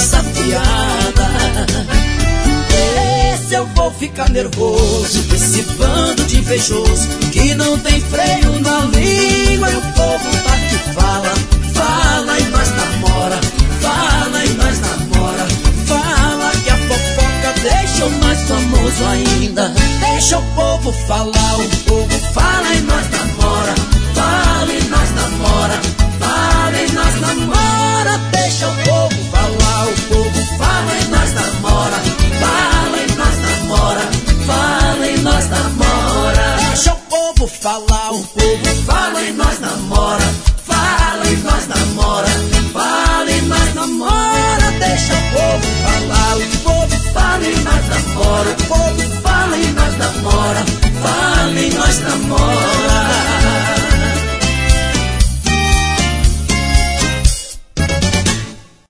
conversa fiada. Esse eu vou ficar nervoso, esse bando de invejoso que não tem freio na língua. E o povo tá que fala, fala e nós namora, fala e nós namora. Fala que a fofoca deixa o mais famoso ainda. Deixa o povo falar, o povo fala e nós namora, fala e nós namora, fala e nós namora. Deixa o povo falar, o povo fala e nós namora, fala e nós namora, fala e nós namora. Deixa o povo falar.